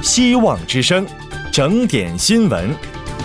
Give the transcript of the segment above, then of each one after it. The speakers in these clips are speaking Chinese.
希望之声，整点新闻。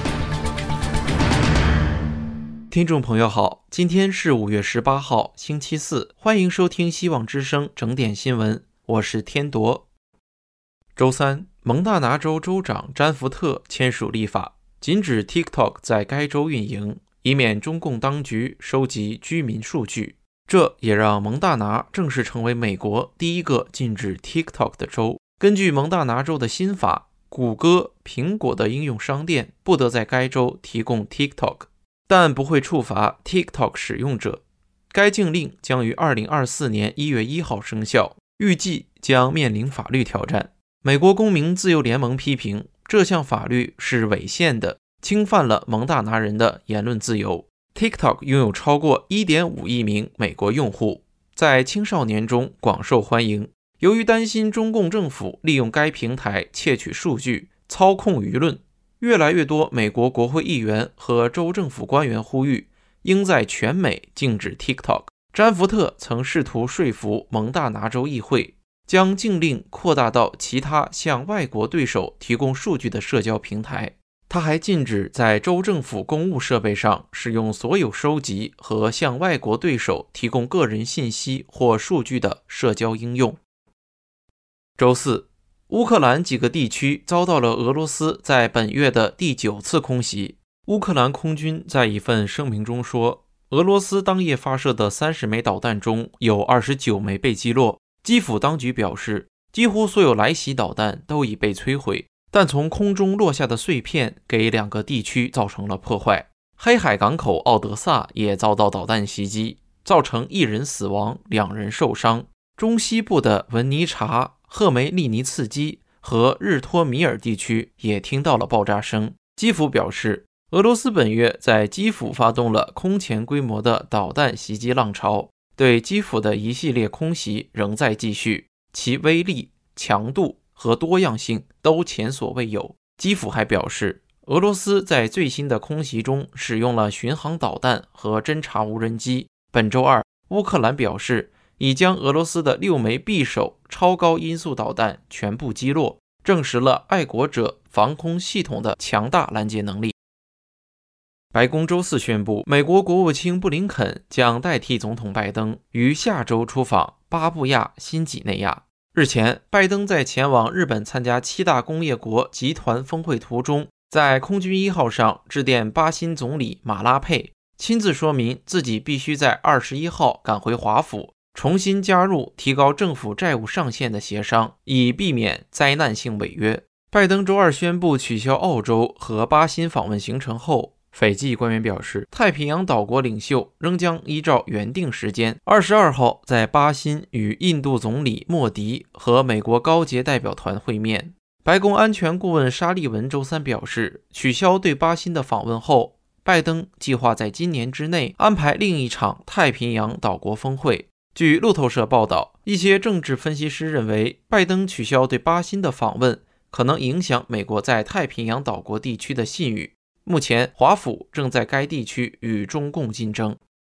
听众朋友好，今天是5月18号，星期四，欢迎收听希望之声整点新闻，我是天铎。周三，蒙大拿州州长詹福特签署立法，禁止 TikTok 在该州运营，以免中共当局收集居民数据。这也让蒙大拿正式成为美国第一个禁止 TikTok 的州。根据蒙大拿州的新法，谷歌、苹果的应用商店不得在该州提供 TikTok， 但不会处罚 TikTok 使用者。该禁令将于2024年1月1号生效，预计将面临法律挑战。美国公民自由联盟批评这项法律是违宪的，侵犯了蒙大拿人的言论自由。TikTok 拥有超过 1.5 亿名美国用户，在青少年中广受欢迎。由于担心中共政府利用该平台窃取数据、操控舆论，越来越多美国国会议员和州政府官员呼吁应在全美禁止 TikTok。 詹福特曾试图说服蒙大拿州议会将禁令扩大到其他向外国对手提供数据的社交平台。他还禁止在州政府公务设备上使用所有收集和向外国对手提供个人信息或数据的社交应用。周四，乌克兰几个地区遭到了俄罗斯在本月的第9次空袭。乌克兰空军在一份声明中说，俄罗斯当夜发射的30枚导弹中有29枚被击落。基辅当局表示，几乎所有来袭导弹都已被摧毁，但从空中落下的碎片给2个地区造成了破坏。黑海港口奥德萨也遭到导弹袭击，造成1人死亡，2人受伤。中西部的文尼察、赫梅利尼茨基和日托米尔地区也听到了爆炸声。基辅表示，俄罗斯本月在基辅发动了空前规模的导弹袭击浪潮，对基辅的一系列空袭仍在继续，其威力、强度和多样性都前所未有。基辅还表示，俄罗斯在最新的空袭中使用了巡航导弹和侦察无人机。本周二，乌克兰表示已将俄罗斯的6枚匕首超高音速导弹全部击落，证实了爱国者防空系统的强大拦截能力。白宫周四宣布，美国国务卿布林肯将代替总统拜登于下周出访巴布亚新几内亚。日前，拜登在前往日本参加7大工业国集团峰会途中，在空军1号上致电巴新总理马拉佩，亲自说明自己必须在21号赶回华府，重新加入提高政府债务上限的协商，以避免灾难性违约。拜登周二宣布取消澳洲和巴新访问行程后，斐济官员表示，太平洋岛国领袖仍将依照原定时间22号在巴新与印度总理莫迪和美国高阶代表团会面。白宫安全顾问沙利文周三表示，取消对巴新的访问后，拜登计划在今年之内安排另一场太平洋岛国峰会。据路透社报道，一些政治分析师认为，拜登取消对巴新的访问可能影响美国在太平洋岛国地区的信誉。目前，华府正在该地区与中共竞争。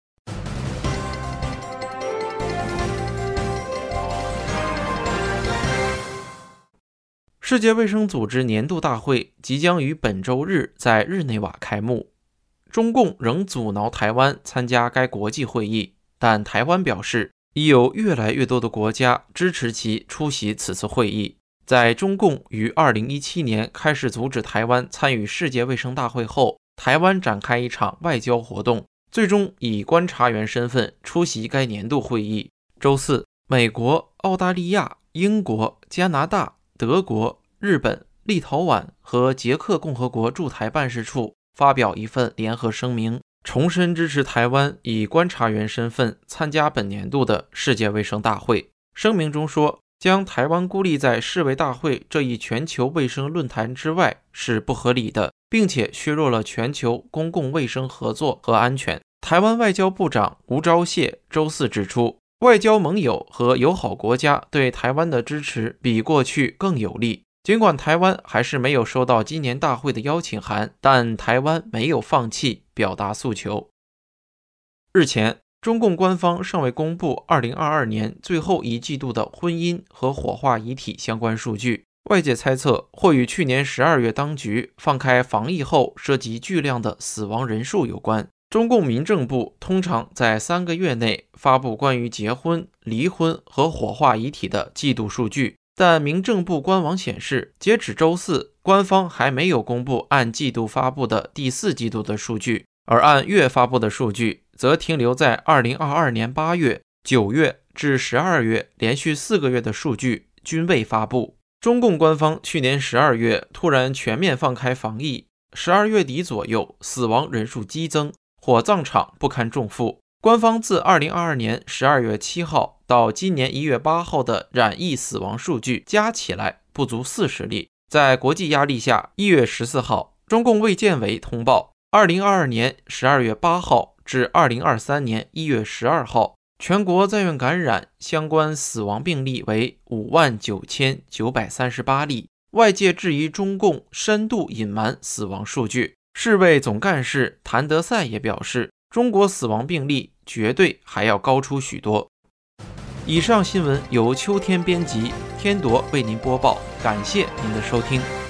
世界卫生组织年度大会即将于本周日在日内瓦开幕。中共仍阻挠台湾参加该国际会议，但台湾表示，已有越来越多的国家支持其出席此次会议。在中共于2017年开始阻止台湾参与世界卫生大会后，台湾展开一场外交活动，最终以观察员身份出席该年度会议。周四，美国、澳大利亚、英国、加拿大、德国、日本、立陶宛和捷克共和国驻台办事处发表一份联合声明，重申支持台湾以观察员身份参加本年度的世界卫生大会。声明中说，将台湾孤立在世卫大会这一全球卫生论坛之外是不合理的，并且削弱了全球公共卫生合作和安全。台湾外交部长吴钊燮周四指出，外交盟友和友好国家对台湾的支持比过去更有力。尽管台湾还是没有收到今年大会的邀请函，但台湾没有放弃表达诉求。日前，中共官方尚未公布2022年最后一季度的婚姻和火化遗体相关数据， 外界猜测，或与去年12月当局放开防疫后涉及巨量的死亡人数有关。中共民政部通常在3个月内发布关于结婚、离婚和火化遗体的季度数据，但民政部官网显示，截止周四，官方还没有公布按季度发布的第4季度的数据，而按月发布的数据则停留在2022年8月、9月至12月连续4个月的数据均未发布。中共官方去年12月突然全面放开防疫，12月底左右死亡人数激增，火葬场不堪重负。官方自2022年12月7号到今年1月8号的染疫死亡数据加起来不足40例。在国际压力下，1月14号，中共卫健委通报，2022年12月8号至2023年1月12号，全国在院感染相关死亡病例为59938例。外界质疑中共深度隐瞒死亡数据。世卫总干事谭德赛也表示，中国死亡病例绝对还要高出许多。以上新闻由秋天编辑，天铎为您播报，感谢您的收听。